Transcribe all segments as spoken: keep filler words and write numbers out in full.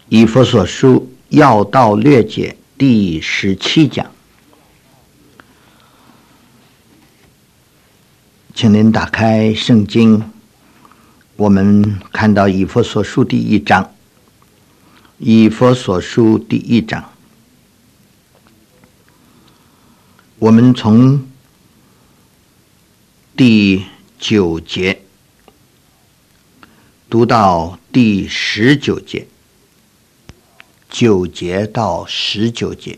以弗所书要道略解第十七讲，请您打开圣经，我们看到以弗所书第一章。以弗所书第一章，我们从第九节读到第十九节，九节到十九节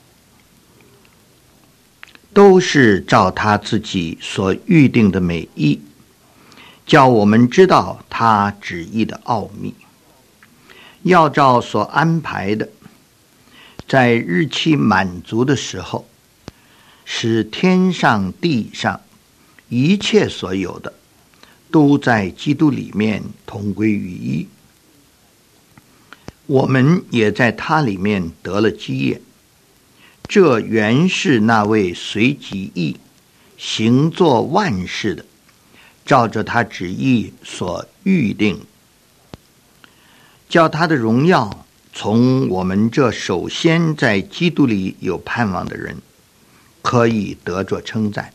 都是照他自己所预定的美意，叫我们知道他旨意的奥秘，要照所安排的，在日期满足的时候，使天上地上一切所有的都在基督里面同归于一。我们也在他里面得了基业，这原是那位随己意行作万事的，照着他旨意所预定，叫他的荣耀从我们这首先在基督里有盼望的人可以得着称赞。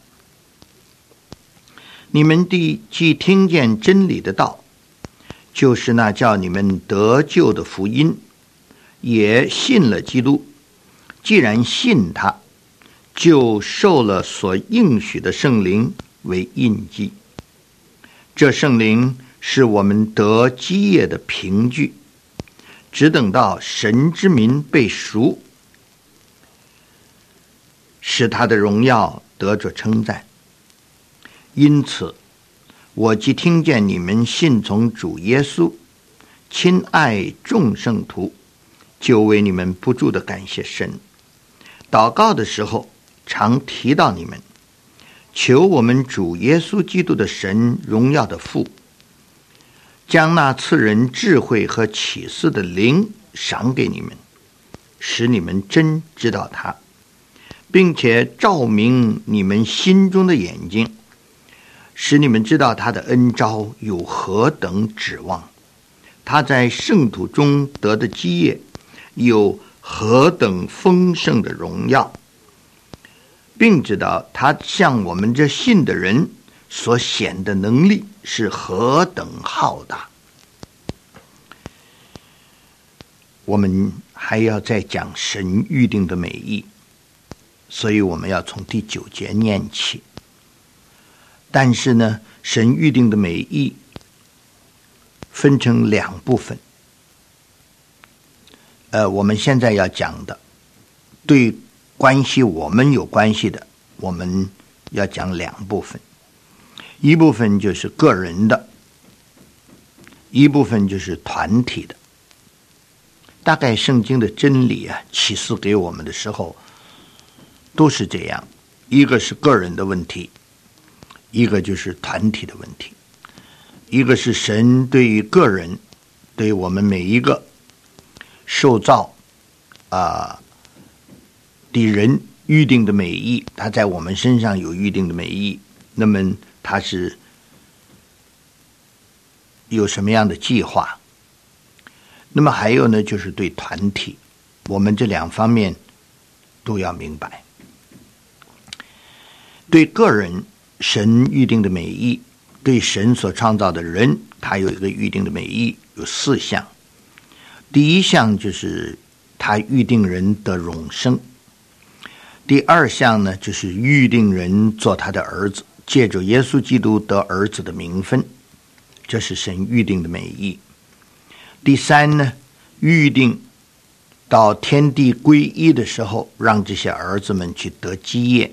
你们既听见真理的道，就是那叫你们得救的福音，也信了基督。既然信他，就受了所应许的圣灵为印记。这圣灵是我们得基业的凭据，只等到神之民被赎，使他的荣耀得着称赞。因此我既听见你们信从主耶稣，亲爱众圣徒，就为你们不住的感谢神。祷告的时候常提到你们，求我们主耶稣基督的神荣耀的父，将那赐人智慧和启示的灵赏给你们，使你们真知道他，并且照明你们心中的眼睛，使你们知道他的恩召有何等指望，他在圣徒中得的基业有何等丰盛的荣耀，并知道他向我们这信的人所显的能力是何等浩大。我们还要再讲神预定的美意，所以我们要从第九节念起。但是呢，神预定的美意分成两部分。呃，我们现在要讲的，对关系我们有关系的，我们要讲两部分。一部分就是个人的，一部分就是团体的。大概圣经的真理啊，启示给我们的时候都是这样，一个是个人的问题，一个就是团体的问题。一个是神对于个人，对于我们每一个受造啊的人预定的美意，他在我们身上有预定的美意，那么他是有什么样的计划？那么还有呢，就是对团体，我们这两方面都要明白。对个人，神预定的美意，对神所创造的人，他有一个预定的美意，有四项。第一项就是他预定人得永生，第二项呢，就是预定人做他的儿子，借着耶稣基督得儿子的名分，这是神预定的美意。第三呢，预定到天地归一的时候，让这些儿子们去得基业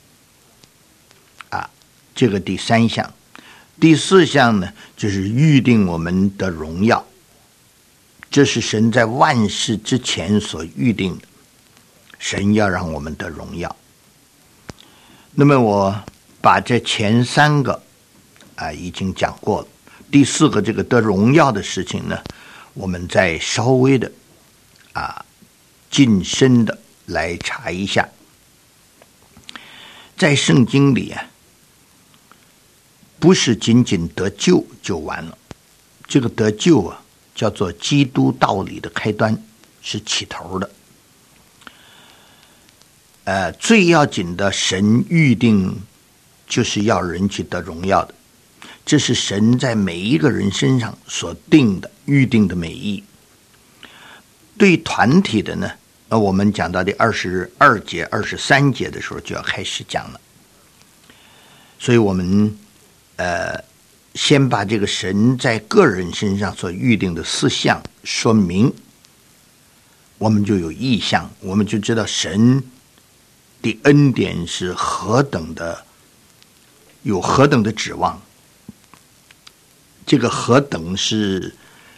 啊，这个第三项。第四项呢，就是预定我们的荣耀，这是神在万事之前所预定的，神要让我们得荣耀。那么我把这前三个啊已经讲过了，第四个这个得荣耀的事情呢，我们再稍微的啊近身的来查一下。在圣经里啊，不是仅仅得救就完了，这个得救啊叫做基督道理的开端，是起头的。呃，最要紧的，神预定就是要人去得荣耀的，这是神在每一个人身上所定的预定的美意。对团体的呢，那我们讲到第二十二节、二十三节的时候就要开始讲了。所以我们呃，先把这个神在个人身上所预定的四项说明，我们就有意向，我们就知道神的恩典是何等的，有何等的指望。这个何等是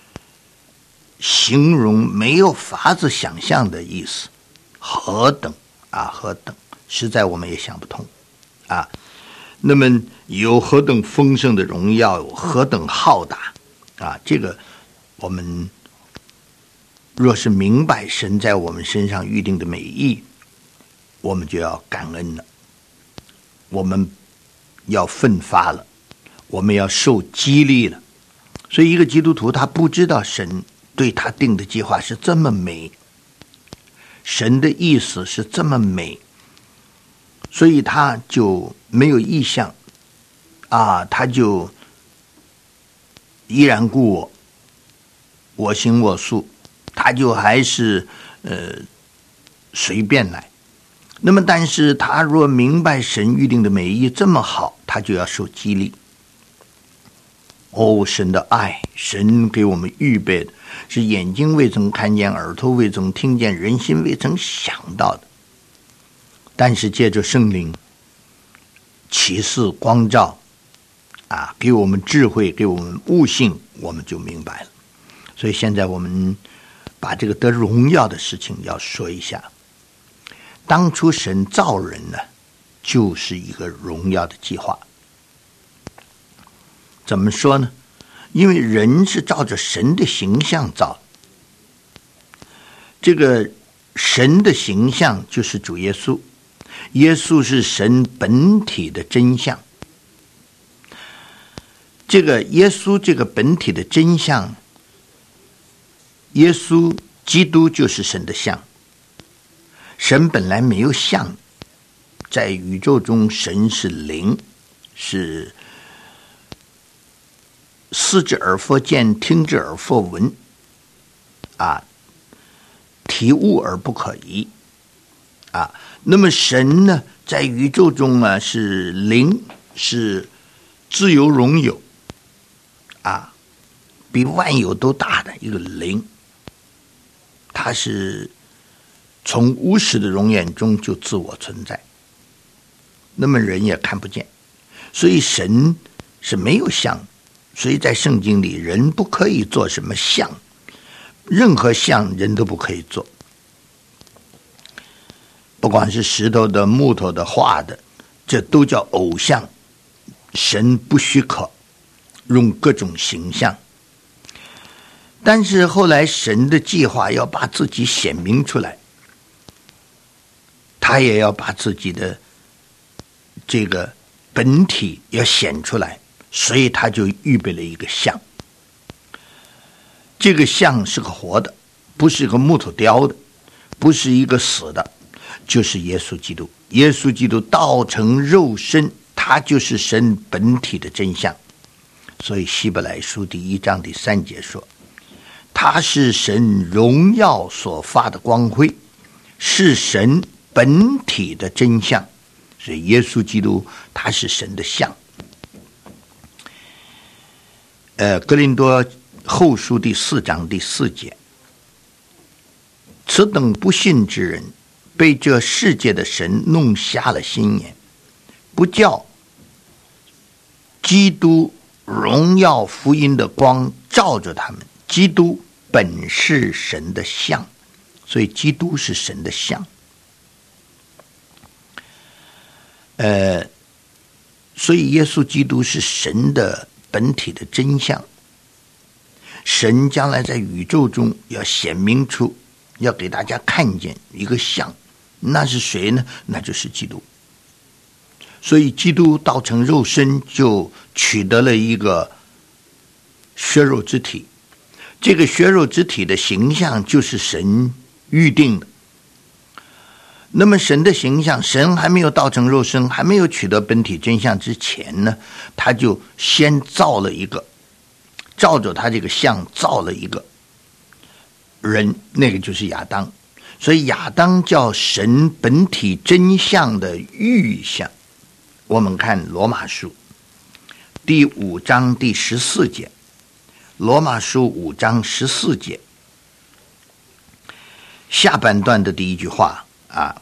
形容没有法子想象的意思，何等啊，何等，实在我们也想不通啊。那么有何等丰盛的荣耀，有何等浩大啊！这个我们若是明白神在我们身上预定的美意，我们就要感恩了，我们要奋发了，我们要受激励了。所以一个基督徒他不知道神对他定的计划是这么美，神的意思是这么美，所以他就没有意向啊，他就依然故我，我行我素，他就还是呃随便来。那么但是他若明白神预定的美意这么好，他就要受激励。哦，神的爱，神给我们预备的是眼睛未曾看见，耳朵未曾听见，人心未曾想到的。但是借着圣灵启示光照啊，给我们智慧，给我们悟性，我们就明白了。所以现在我们把这个得荣耀的事情要说一下。当初神造人呢，就是一个荣耀的计划。怎么说呢？因为人是照着神的形象造，这个神的形象就是主耶稣，耶稣是神本体的真相。这个耶稣这个本体的真相，耶稣基督就是神的像。神本来没有像，在宇宙中神是灵，是视之而复见，听之而复闻啊，体悟而不可移啊。那么神呢，在宇宙中呢是灵，是自由荣有啊，比万有都大的一个灵，它是从无始的容颜中就自我存在，那么人也看不见，所以神是没有像。所以在圣经里，人不可以做什么像，任何像人都不可以做，不管是石头的、木头的、画的，这都叫偶像。神不许可用各种形象。但是后来神的计划要把自己显明出来，他也要把自己的这个本体要显出来，所以他就预备了一个像。这个像是个活的，不是一个木头雕的，不是一个死的，就是耶稣基督。耶稣基督道成肉身，他就是神本体的真相。所以希伯来书第一章第三节说，他是神荣耀所发的光辉，是神本体的真相。所以耶稣基督他是神的像。呃，哥林多后书第四章第四节，此等不信之人，被这世界的神弄瞎了心眼，不叫基督荣耀福音的光照着他们。基督本是神的像，所以基督是神的像。呃，所以耶稣基督是神的本体的真相。神将来在宇宙中要显明出，要给大家看见一个像，那是谁呢？那就是基督。所以基督道成肉身，就取得了一个血肉之体， 这个血肉之体的形象就是神预定的。那么神的形象，神还没有道成肉身，还没有取得本体真相之前呢，他就先造了一个，照着他这个像造了一个人，那个就是亚当。所以亚当叫神本体真相的预像。我们看罗马书第五章第十四节，罗马书五章十四节下半段的第一句话啊，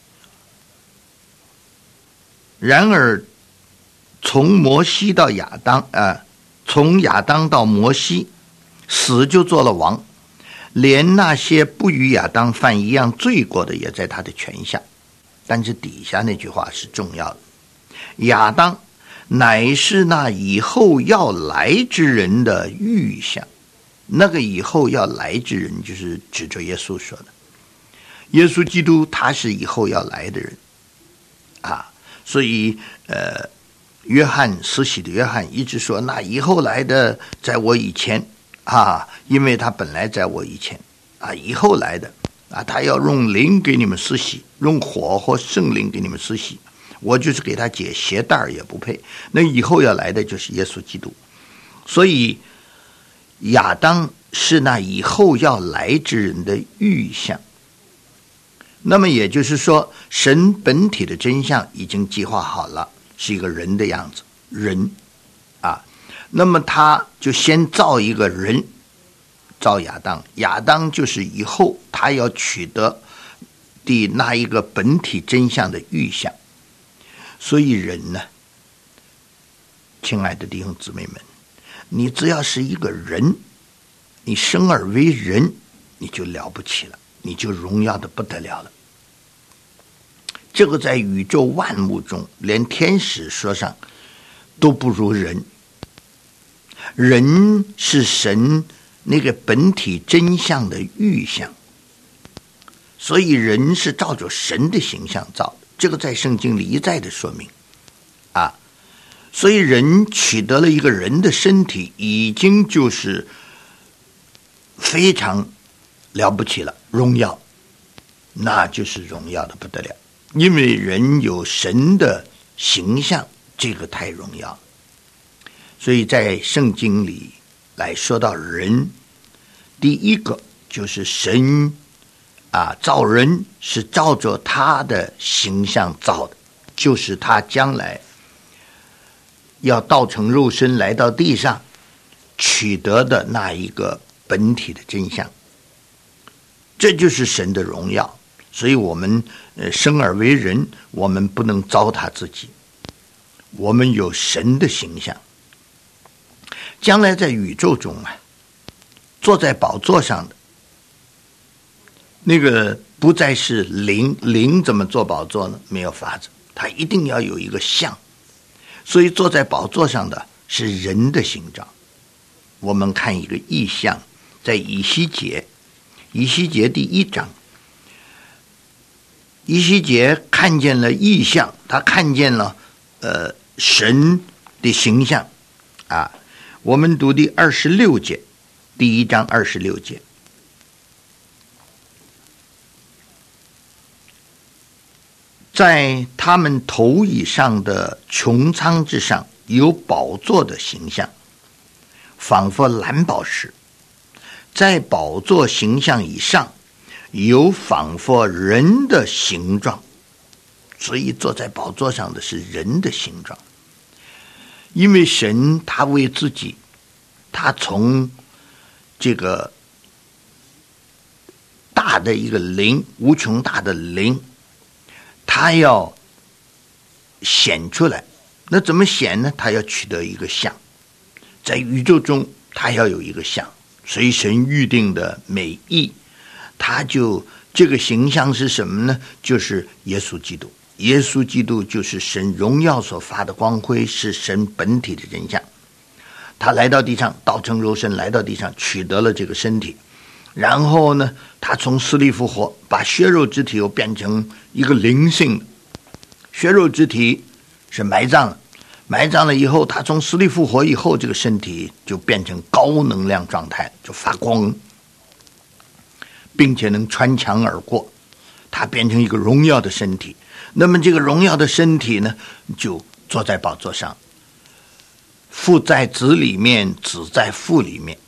然而从摩西到亚当，呃，从亚当到摩西，死就做了王，连那些不与亚当犯一样罪过的，也在他的权下。但是底下那句话是重要的，亚当乃是那以后要来之人的预像。那个以后要来之人，就是指着耶稣说的。耶稣基督他是以后要来的人啊，所以呃，约翰施洗的约翰一直说，那以后来的在我以前啊，因为他本来在我以前啊，以后来的啊，他要用灵给你们施洗，用火或圣灵给你们施洗，我就是给他解鞋带也不配。那以后要来的就是耶稣基督，所以亚当是那以后要来之人的预像。那么也就是说，神本体的真相已经计划好了，是一个人的样子，人啊。那么他就先造一个人，造亚当，亚当就是以后他要取得的那一个本体真相的预像。所以人呢，亲爱的弟兄姊妹们，你只要是一个人，你生而为人，你就了不起了，你就荣耀的不得了了。这个在宇宙万物中，连天使说上都不如人。人是神那个本体真相的预像，所以人是照着神的形象造的，这个在圣经里一再的说明啊。所以人取得了一个人的身体，已经就是非常了不起了，荣耀，那就是荣耀的不得了。因为人有神的形象，这个太荣耀了。所以在圣经里来说到人，第一个就是神啊，造人是照着他的形象造的，就是他将来要道成肉身来到地上取得的那一个本体的真相，这就是神的荣耀。所以我们呃生而为人，我们不能糟蹋自己，我们有神的形象。将来在宇宙中啊，坐在宝座上的那个不再是灵，灵怎么坐宝座呢？没有法子，他一定要有一个像。所以坐在宝座上的是人的形状。我们看一个异象，在以西结，以西结第一章，以西结看见了异象，他看见了呃神的形象啊。我们读第二十六节，第一章二十六节，在他们头以上的穹苍之上有宝座的形象，仿佛蓝宝石，在宝座形象以上有仿佛人的形状，所以坐在宝座上的是人的形状。因为神他为自己，他从这个大的一个灵，无穷大的灵，他要显出来。那怎么显呢？他要取得一个像，在宇宙中他要有一个像，所以神预定的美意，他就这个形象是什么呢？就是耶稣基督。耶稣基督就是神荣耀所发的光辉，是神本体的真相。他来到地上，道成肉身来到地上，取得了这个身体，然后呢，他从死里复活，把血肉之体又变成一个灵性的。血肉之体是埋葬了， 埋葬了以后，他从死里复活以后，这个身体就变成高能量状态，就发光，并且能穿墙而过，他变成一个荣耀的身体。那么这个荣耀的身体呢，就坐在宝座上，父在子里面，子在父里面，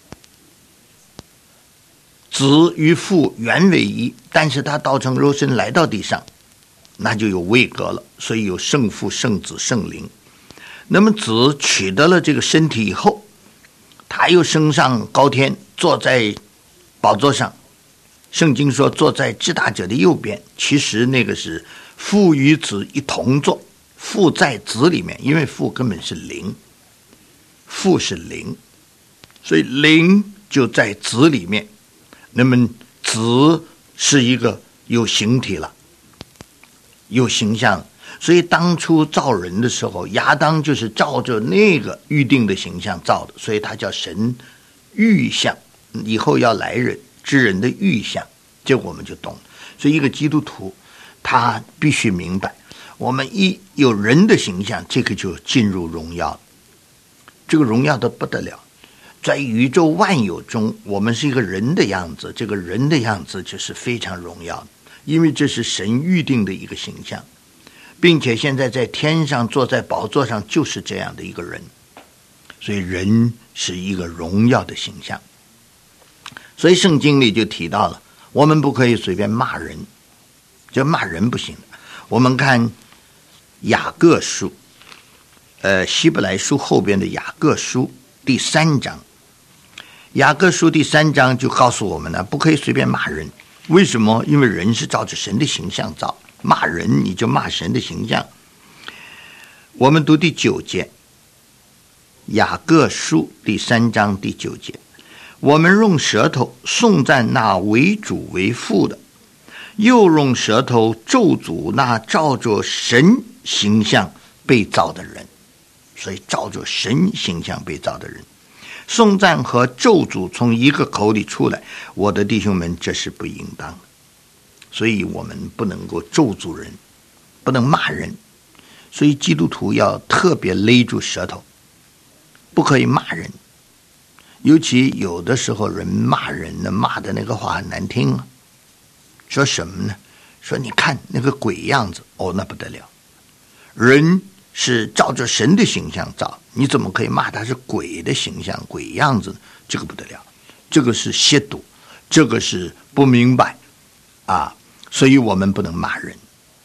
子与父原为一，但是他道成肉身来到地上，那就有位格了，所以有圣父、圣子、圣灵。那么子取得了这个身体以后，他又升上高天，坐在宝座上。圣经说坐在至大者的右边，其实那个是父与子一同坐，父在子里面，因为父根本是灵，父是灵，所以灵就在子里面。那么子是一个有形体了，有形象。所以当初造人的时候，亚当就是照着那个预定的形象造的，所以他叫神预像，以后要来人之人的预像，这我们就懂了。所以一个基督徒他必须明白，我们一有人的形象，这个就进入荣耀，这个荣耀的不得了。在宇宙万有中，我们是一个人的样子，这个人的样子就是非常荣耀的，因为这是神预定的一个形象，并且现在在天上坐在宝座上就是这样的一个人，所以人是一个荣耀的形象。所以圣经里就提到了，我们不可以随便骂人，就骂人不行。我们看雅各书，呃，希伯来书后边的雅各书第三章，雅各书第三章就告诉我们呢，不可以随便骂人。为什么？因为人是照着神的形象造，骂人你就骂神的形象。我们读第九节，雅各书第三章第九节，我们用舌头颂赞那为主为父的，又用舌头咒诅那照着神形象被造的人。所以照着神形象被造的人，颂赞和咒诅从一个口里出来，我的弟兄们，这是不应当的。所以我们不能够咒诅人，不能骂人。所以基督徒要特别勒住舌头，不可以骂人。尤其有的时候人骂人呢，骂的那个话很难听啊。说什么呢？说你看那个鬼样子，哦，那不得了。人是照着神的形象造，你怎么可以骂他是鬼的形象、鬼样子？这个不得了，这个是亵渎，这个是不明白啊！所以我们不能骂人。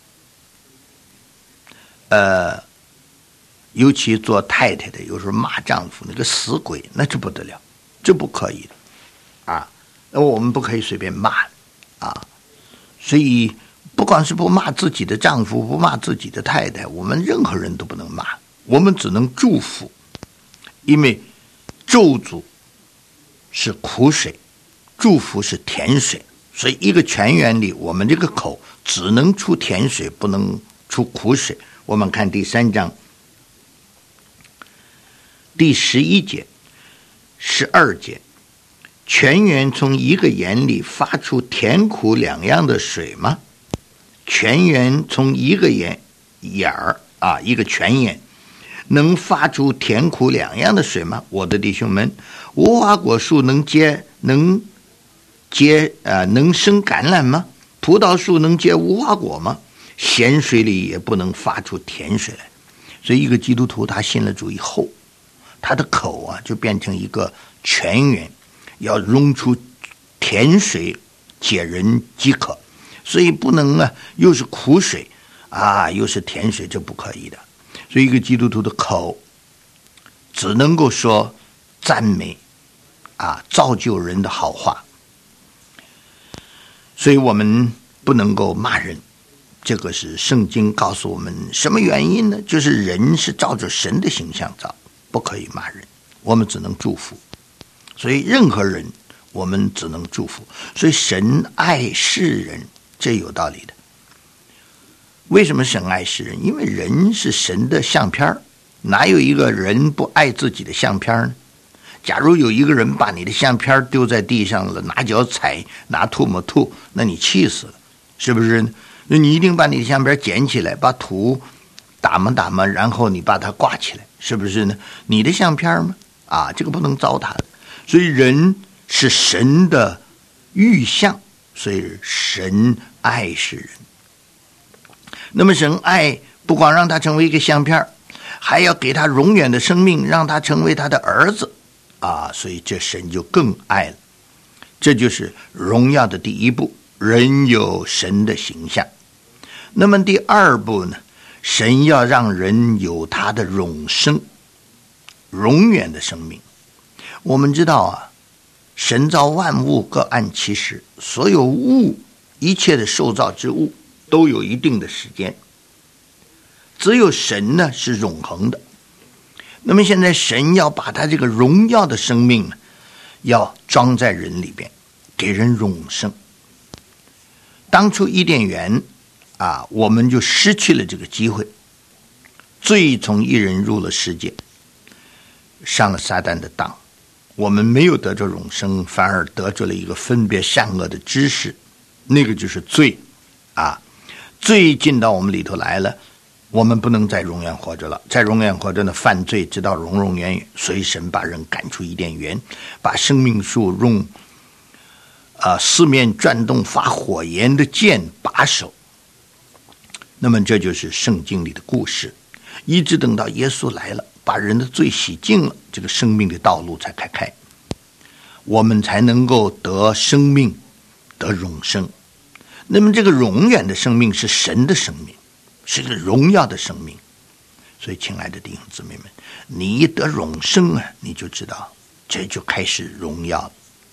呃，尤其做太太的，有时候骂丈夫那个死鬼，那这不得了，这不可以的啊！我们不可以随便骂啊！所以不管是不骂自己的丈夫，不骂自己的太太，我们任何人都不能骂，我们只能祝福。因为咒诅是苦水，祝福是甜水，所以一个泉源里，我们这个口只能出甜水，不能出苦水。我们看第三章第十一节、十二节，泉源从一个眼里发出甜苦两样的水吗？泉源从一个眼眼儿啊，一个泉眼能发出甜苦两样的水吗？我的弟兄们，无花果树能结能结呃能生橄榄吗？葡萄树能结无花果吗？咸水里也不能发出甜水来。所以一个基督徒他信了主以后，他的口啊就变成一个泉源，要溶出甜水，解人饥渴。所以不能啊，又是苦水啊，又是甜水，这不可以的。所以一个基督徒的口只能够说赞美啊，造就人的好话。所以我们不能够骂人，这个是圣经告诉我们什么原因呢？就是人是照着神的形象造，不可以骂人，我们只能祝福。所以任何人我们只能祝福。所以神爱世人，这有道理的。为什么神爱世人？因为人是神的相片，哪有一个人不爱自己的相片呢？假如有一个人把你的相片丢在地上了，拿脚踩，拿唾沫吐，那你气死了，是不是？那你一定把你的相片捡起来，把土打磨打磨，然后你把它挂起来， 是不是呢？你的相片吗？啊，这个不能糟蹋的。所以人是神的预像，所以神爱世人。那么神爱不光让他成为一个相片，还要给他永远的生命，让他成为他的儿子啊！所以这神就更爱了。这就是荣耀的第一步，人有神的形象。那么第二步呢？神要让人有他的永生，永远的生命。我们知道啊，神造万物各按其时，所有物，一切的受造之物都有一定的时间，只有神呢是永恒的。那么现在神要把他这个荣耀的生命呢，要装在人里边，给人永生。当初伊甸园啊，我们就失去了这个机会，罪从一人入了世界，上了撒旦的当，我们没有得着永生，反而得着了一个分别善恶的知识，那个就是罪啊！罪进到我们里头来了，我们不能再永远活着了，再永远活着呢，犯罪直到永永远远。所以神把人赶出伊甸园，把生命树用啊四面转动发火焰的剑把守。那么这就是圣经里的故事，一直等到耶稣来了，把人的罪洗净了，这个生命的道路才开开，我们才能够得生命，得永生。那么这个永远的生命是神的生命，是个荣耀的生命。所以亲爱的弟兄姊妹们，你一得永生啊，你就知道这就开始荣耀了。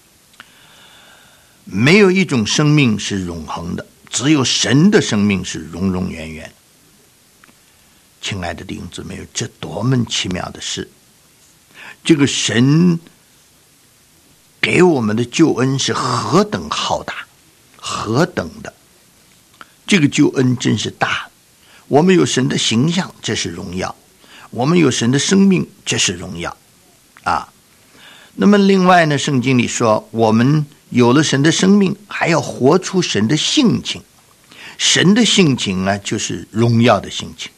没有一种生命是永恒的，只有神的生命是永永远远。亲爱的弟兄姊妹，这多么奇妙的事！这个神给我们的救恩是何等浩大，何等的，这个救恩真是大。我们有神的形象，这是荣耀；我们有神的生命，这是荣耀啊。那么另外呢，圣经里说，我们有了神的生命，还要活出神的性情。神的性情啊，就是荣耀的性情。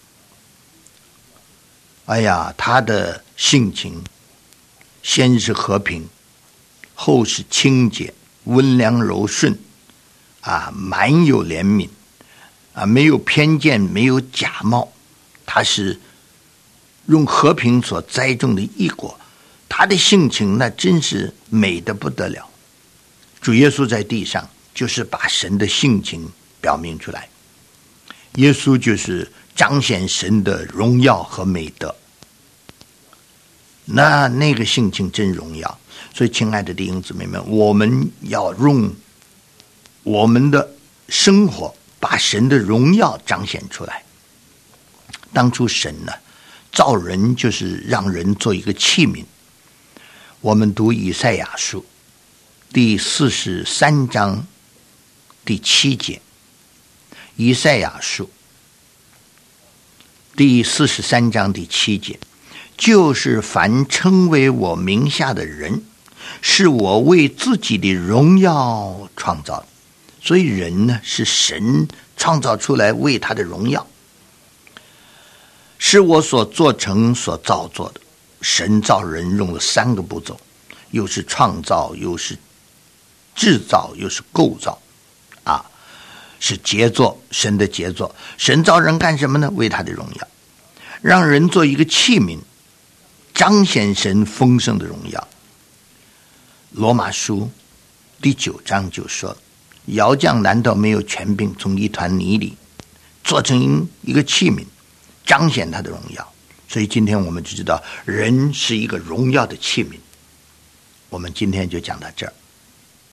哎呀，他的性情先是和平，后是清洁，温良柔顺啊，满有怜悯啊，没有偏见，没有假冒。他是用和平所栽种的异果，他的性情那真是美得不得了。主耶稣在地上就是把神的性情表明出来，耶稣就是彰显神的荣耀和美德，那那个性情真荣耀。所以亲爱的弟兄姊妹们，我们要用我们的生活把神的荣耀彰显出来。当初神呢造人就是让人做一个器皿。我们读以赛亚书第四十三章第七节，以赛亚书第四十三章第七节，就是凡称为我名下的人，是我为自己的荣耀创造的。所以人呢是神创造出来为他的荣耀，是我所做成所造作的。神造人用了三个步骤，又是创造，又是制造，又是构造啊，是杰作，神的杰作。神造人干什么呢？为他的荣耀，让人做一个器皿，彰显神丰盛的荣耀。罗马书第九章就说，窑匠难道没有权柄从一团泥里做成一个器皿，彰显他的荣耀？所以今天我们就知道人是一个荣耀的器皿。我们今天就讲到这儿。